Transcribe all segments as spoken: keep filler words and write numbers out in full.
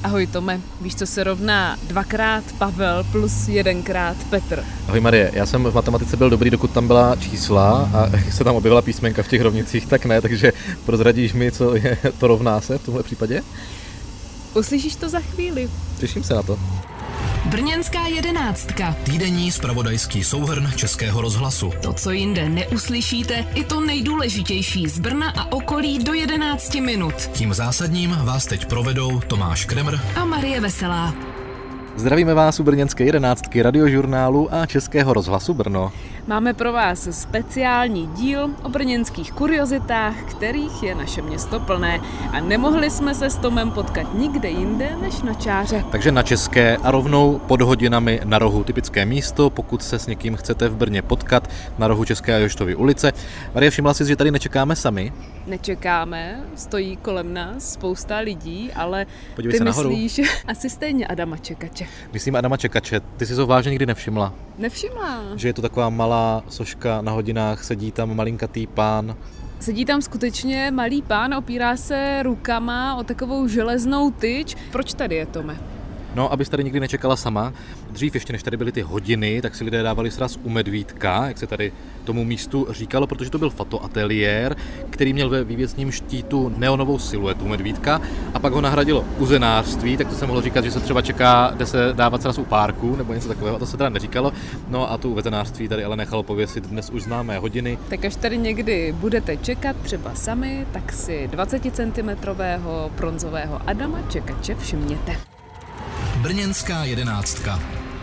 Ahoj Tome, víš, co se rovná dvakrát Pavel plus jedenkrát Petr? Ahoj Marie, já jsem v matematice byl dobrý, dokud tam byla čísla a jak se tam objevila písmenka v těch rovnicích, tak ne, takže prozradíš mi, co je to rovná se v tomhle případě? Uslyšíš to za chvíli. Těším se na to. Brněnská jedenáctka. Týdenní zpravodajský souhrn Českého rozhlasu. To, co jinde neuslyšíte, i to nejdůležitější z Brna a okolí do jedenácti minut. Tím zásadním vás teď provedou Tomáš Kremr a Marie Veselá. Zdravíme vás u brněnské jedenáctky, radiožurnálu a Českého rozhlasu Brno. Máme pro vás speciální díl o brněnských kuriozitách, kterých je naše město plné. A nemohli jsme se s Tomem potkat nikde jinde než na Čáře. Takže na České a rovnou pod hodinami na rohu typické místo, pokud se s někým chcete v Brně potkat, na rohu České a Joštovy ulice. Marie, všimla jsi, že tady nečekáme sami? Nečekáme, stojí kolem nás spousta lidí, ale Podívej ty se nahoru. myslíš asi stejně Adama Čekače. Myslím Adama Čekače, ty jsi to vážně nikdy nevšimla? Nevšimla. Že je to taková malá soška na hodinách, sedí tam malinkatý pán. Sedí tam skutečně malý pán, opírá se rukama o takovou železnou tyč. Proč tady je, Tome? No, abys tady nikdy nečekala sama. Dřív, ještě než tady byly ty hodiny, tak si lidé dávali sraz u Medvídka, jak se tady tomu místu říkalo, protože to byl fotoateliér, který měl ve vývěsním štítu neonovou siluetu medvídka a pak ho nahradilo uzenářství, tak to se mohlo říkat, že se třeba čeká, jde se dávat sraz u párku nebo něco takového, a to se teda neříkalo. No a tu uzenářství tady ale nechalo pověsit dnes už známé hodiny. Tak až tady někdy budete čekat třeba sami, tak si dvacetimetrového bronzového Adama Čekače všimněte. Brněnská jedenáctka.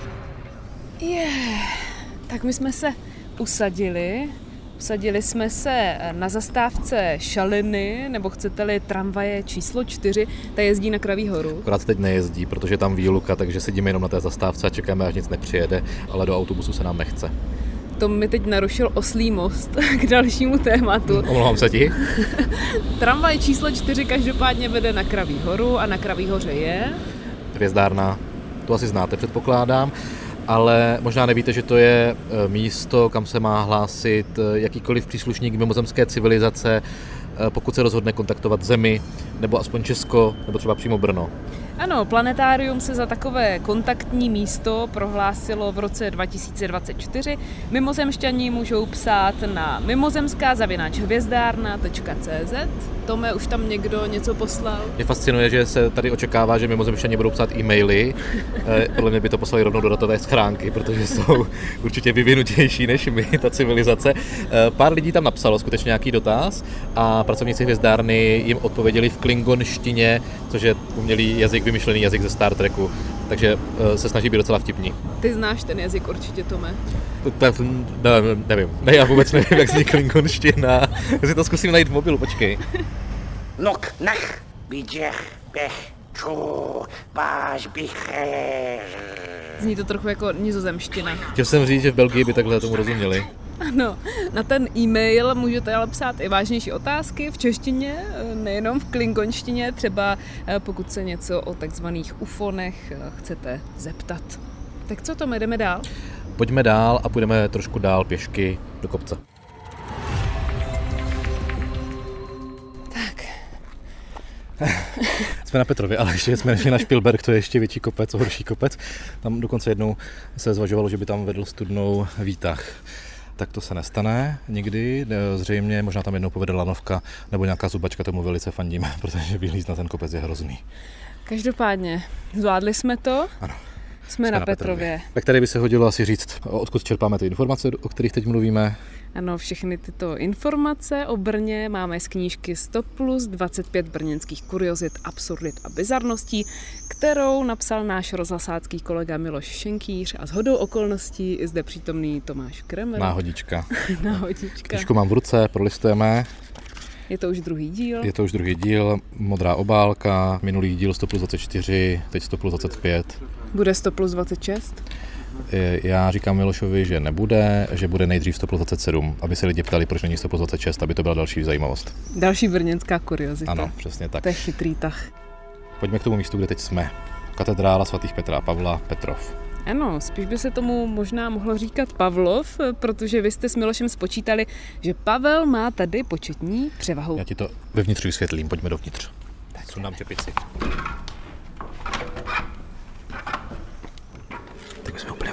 Je, yeah. Tak my jsme se usadili. Usadili jsme se na zastávce Šaliny, nebo chcete-li tramvaje číslo čtyři, ta jezdí na Kraví horu. Akorát teď nejezdí, protože je tam výluka, takže sedíme jenom na té zastávce a čekáme, až nic nepřijede, ale do autobusu se nám nechce. To mi teď narušil oslí most k dalšímu tématu. Omlouvám se ti. Tramvaj číslo čtyři každopádně vede na Kraví horu a na Kraví hoře je... Hvězdárna, to asi znáte, předpokládám, ale možná nevíte, že to je místo, kam se má hlásit jakýkoliv příslušník mimozemské civilizace, pokud se rozhodne kontaktovat Zemi, nebo aspoň Česko, nebo třeba přímo Brno. Ano, planetárium se za takové kontaktní místo prohlásilo v roce dva tisíce dvacet čtyři. Mimozemšťani můžou psát na mimozemská zavináč hvězdárna tečka cé zet. Tome, už tam někdo něco poslal? Mě fascinuje, že se tady očekává, že mimozemšťani budou psát e-maily. Podle mě by to poslali rovnou do datové schránky, protože jsou určitě vyvinutější než my, ta civilizace. Pár lidí tam napsalo skutečně nějaký dotaz a pracovníci hvězdárny jim odpověděli v klingonštině, což je umělý jazyk, vymyšlený jazyk ze Star Treku, takže se snaží být docela vtipní. Ty znáš ten jazyk určitě, Tome? Ne, nevím, ne, já vůbec nevím, jak zní klingonština. Já si to zkusím najít v mobilu, počkej. Nok, nach, bídžech, bech, čů, báš, bicher. Zní to trochu jako nizozemština. Chtěl jsem říct, že v Belgii by takhle tomu rozuměli. Ano, na ten e-mail můžete ale psát i vážnější otázky v češtině, nejenom v klingonštině, třeba pokud se něco o takzvaných ufonech chcete zeptat. Tak co, Tome, jdeme dál? Pojďme dál a půjdeme trošku dál pěšky do kopce. Tak. Jsme na Petrově, ale ještě jsme nešli na Špilberk, to je ještě větší kopec, horší kopec. Tam dokonce jednou se zvažovalo, že by tam vedl studnou výtah. Tak to se nestane nikdy, zřejmě možná tam jednou povede lanovka nebo nějaká zubačka, tomu velice fandíme, protože vylízt na ten kopec je hrozný. Každopádně, zvládli jsme to? Ano. Jsme, jsme na, na Petrově. Petrově. Tak tady by se hodilo asi říct, odkud čerpáme ty informace, o kterých teď mluvíme. Ano, všechny tyto informace o Brně máme z knížky sto plus dvacet pět brněnských kuriozit, absurdit a bizarností, kterou napsal náš rozhlasácký kolega Miloš Šenkýř a shodou okolností i zde přítomný Tomáš Kremr. Náhodička. Náhodička. Knížku mám v ruce, prolistujeme. Je to už druhý díl. Je to už druhý díl, modrá obálka, minulý díl sto plus dvacet čtyři, teď sto plus dvacet pět. Bude sto plus dvacet šest? Já říkám Milošovi, že nebude, že bude nejdřív sto plus dvacet sedm, aby se lidi ptali, proč není sto plus dvacet šest, aby to byla další zajímavost. Další brněnská kuriozita. Ano, přesně tak. To je chytrý tah. Pojďme k tomu místu, kde teď jsme. Katedrála svatých Petra a Pavla, Petrov. Ano, spíš by se tomu možná mohlo říkat Pavlov, protože vy jste s Milošem spočítali, že Pavel má tady početní převahu. Já ti to vevnitř vysvětlím, pojďme dovnitř. Sundám čepici.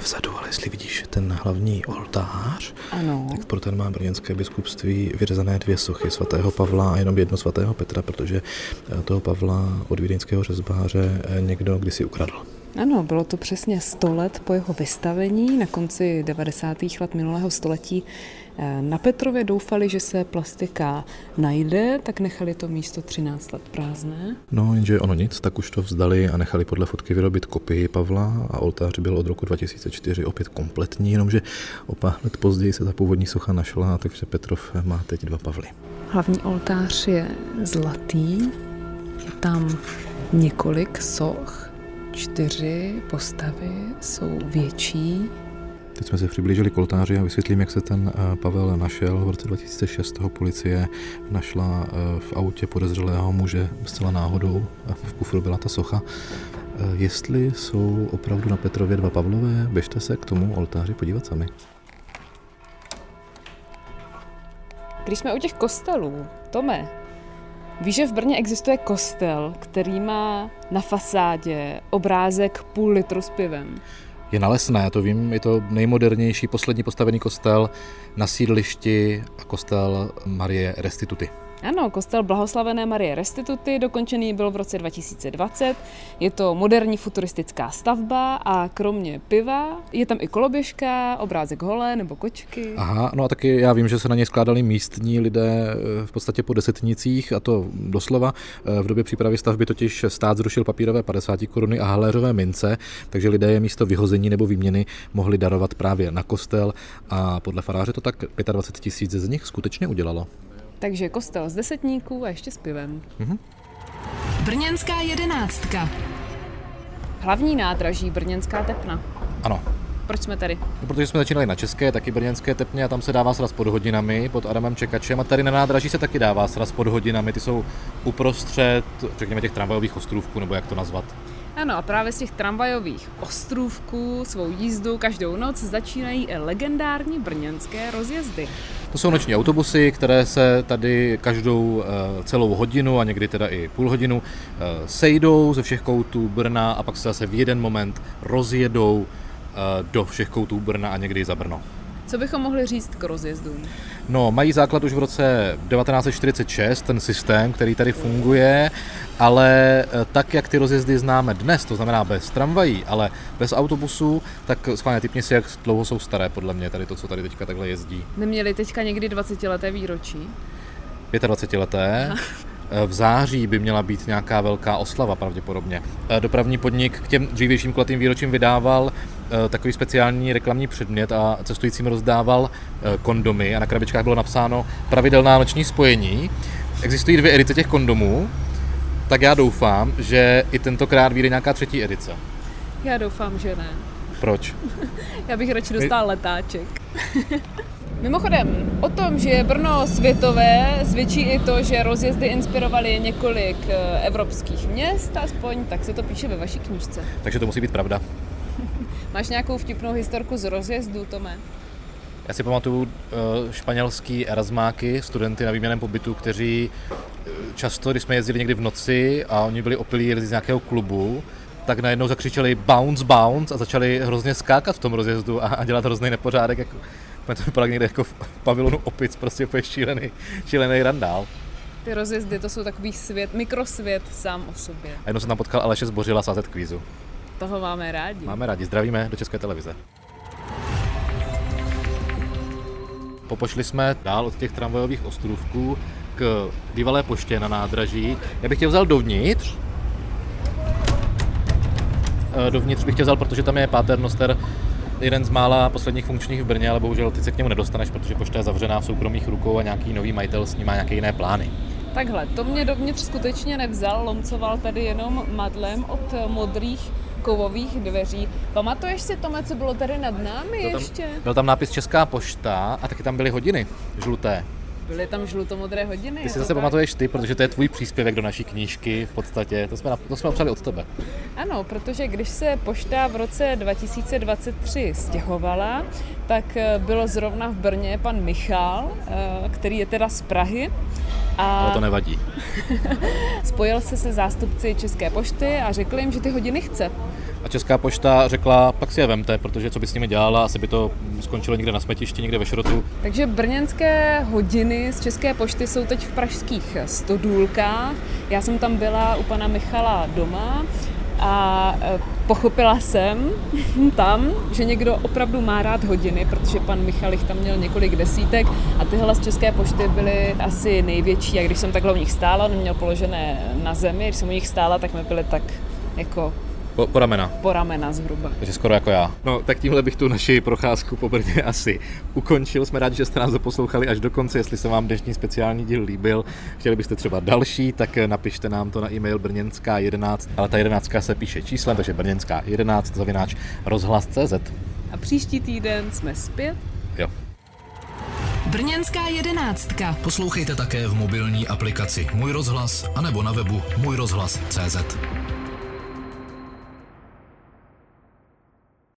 vzadu, ale jestli vidíš ten hlavní oltář, ano. Tak pro ten má brněnské biskupství vyřezané dvě sochy svatého Pavla a jenom jedno svatého Petra, protože toho Pavla od vídeňského řezbáře někdo kdysi ukradl. Ano, bylo to přesně sto let po jeho vystavení na konci devadesátých let minulého století. Na Petrově doufali, že se plastika najde, tak nechali to místo třináct let prázdné. No, jenže ono nic, tak už to vzdali a nechali podle fotky vyrobit kopii Pavla a oltář byl od roku dva tisíce čtyři opět kompletní, jenomže o pár let později se ta původní socha našla, takže Petrov má teď dva Pavly. Hlavní oltář je zlatý, je tam několik soch, čtyři postavy jsou větší. Teď jsme se přiblížili k oltáři a vysvětlím, jak se ten Pavel našel. V roce dva tisíce šest toho policie našla v autě podezřelého muže zcela náhodou. V kufru byla ta socha. Jestli jsou opravdu na Petrově dva Pavlové, běžte se k tomu oltáři podívat sami. Když jsme u těch kostelů, Tome, víš, že v Brně existuje kostel, který má na fasádě obrázek půl litru s pivem? Je na Lesné, já to vím, je to nejmodernější poslední postavený kostel na sídlišti a kostel Marie Restituty. Ano, kostel blahoslavené Marie Restituty, dokončený byl v roce dva tisíce dvacet. Je to moderní futuristická stavba a kromě piva je tam i koloběžka, obrázek hole nebo kočky. Aha, no a taky já vím, že se na něj skládali místní lidé v podstatě po desetnicích, a to doslova. V době přípravy stavby totiž stát zrušil papírové padesát koruny a haléřové mince, takže lidé je místo vyhození nebo výměny mohli darovat právě na kostel a podle faráře to tak dvacet pět tisíc z nich skutečně udělalo. Takže kostel z desetníků a ještě s pivem. Mhm. Brněnská jedenáctka. Hlavní nádraží Brněnská tepna. Ano. Proč jsme tady? No, protože jsme začínali na České, taky brněnské tepně a tam se dává sraz pod hodinami, pod Adamem Čekačem a tady na nádraží se taky dává sraz pod hodinami. Ty jsou uprostřed, řekněme, těch tramvajových ostrůvků, nebo jak to nazvat. Ano, a právě z těch tramvajových ostrůvků svou jízdu každou noc začínají legendární brněnské rozjezdy. To jsou noční autobusy, které se tady každou celou hodinu a někdy teda i půl hodinu sejdou ze všech koutů Brna a pak se zase v jeden moment rozjedou do všech koutů Brna a někdy za Brno. Co bychom mohli říct k rozjezdům? No, mají základ už v roce devatenáct set čtyřicet šest, ten systém, který tady funguje, ale tak, jak ty rozjezdy známe dnes, to znamená bez tramvají, ale bez autobusů, tak schválně tipni si, jak dlouho jsou staré, podle mě, tady to, co tady teďka takhle jezdí. Neměli teďka někdy dvacetileté výročí? dvacetileté. V září by měla být nějaká velká oslava pravděpodobně. Dopravní podnik k těm dřívějším kulatým výročím vydával takový speciální reklamní předmět a cestujícím rozdával kondomy a na krabičkách bylo napsáno pravidelná noční spojení. Existují dvě edice těch kondomů, tak já doufám, že i tentokrát vyjde nějaká třetí edice. Já doufám, že ne. Proč? Já bych radši dostal letáček. Mimochodem, o tom, že je Brno světové, svědčí i to, že rozjezdy inspirovaly několik evropských měst, aspoň tak se to píše ve vaší knížce. Takže to musí být pravda. Máš nějakou vtipnou historku z rozjezdu, Tome? Já si pamatuju španělský erasmáky, studenty na výměnném pobytu, kteří často, když jsme jezdili někdy v noci a oni byli opilí, jeli z nějakého klubu, tak najednou zakřičeli bounce, bounce a začali hrozně skákat v tom rozjezdu a dělat hrozný nepořádek. Jako, to vypadá někde jako v pavilonu opic, prostě úplně šílený, šílený randál. Ty rozjezdy, to jsou takový svět, mikrosvět sám o sobě. A jednou jsem tam potkal Aleše Zbořila sázet kvízu. Toho máme rádi. Máme rádi, zdravíme do České televize. Popošli jsme dál od těch tramvajových ostrůvků k bývalé poště na nádraží. Já bych tě vzal dovnitř. Dovnitř bych tě vzal, protože tam je Paternoster, jeden z mála posledních funkčních v Brně, ale bohužel ty se k němu nedostaneš, protože pošta je zavřená v soukromých rukou a nějaký nový majitel s ním má nějaké jiné plány. Takhle, to mě dovnitř skutečně nevzal, lomcoval tady jenom madlem od modrých kovových dveří. Pamatuješ si, Tome, co bylo tady nad námi byl ještě? Tam, byl tam nápis Česká pošta a taky tam byly hodiny žluté. Byly tam žlutomodré hodiny. Ty si zase tak pamatuješ ty, protože to je tvůj příspěvek do naší knížky v podstatě. To jsme, to jsme opřeli od tebe. Ano, protože když se pošta v roce dva tisíce dvacet tři stěhovala, tak bylo zrovna v Brně pan Michal, který je teda z Prahy. A ale to nevadí. spojil se se zástupci České pošty a řekl jim, že ty hodiny chce. A Česká pošta řekla, pak si je vemte, protože co by s nimi dělala, asi by to skončilo někde na smetišti, někde ve šrotu. Takže brněnské hodiny z České pošty jsou teď v pražských Stodůlkách. Já jsem tam byla u pana Michala doma a pochopila jsem tam, že někdo opravdu má rád hodiny, protože pan Michal jich tam měl několik desítek a tyhle z České pošty byly asi největší. A když jsem takhle u nich stála, on měl položené na zemi, když jsem u nich stála, tak mi byly tak jako Po, po ramena. Po ramena zhruba. Takže skoro jako já. No, tak tímhle bych tu naši procházku po Brně asi ukončil. Jsme rádi, že jste nás doposlouchali až do konce. Jestli se vám dnešní speciální díl líbil, chtěli byste třeba další, tak napište nám to na e-mail brněnská jedenáct, ale ta jedenáctka se píše číslem, takže brněnská jedenáct zavináč rozhlas tečka cé zet. A příští týden jsme zpět. Jo. Brněnská jedenáctka. Poslouchejte také v mobilní aplikaci Můj rozhlas anebo na webu můj rozhlas tečka cé zet.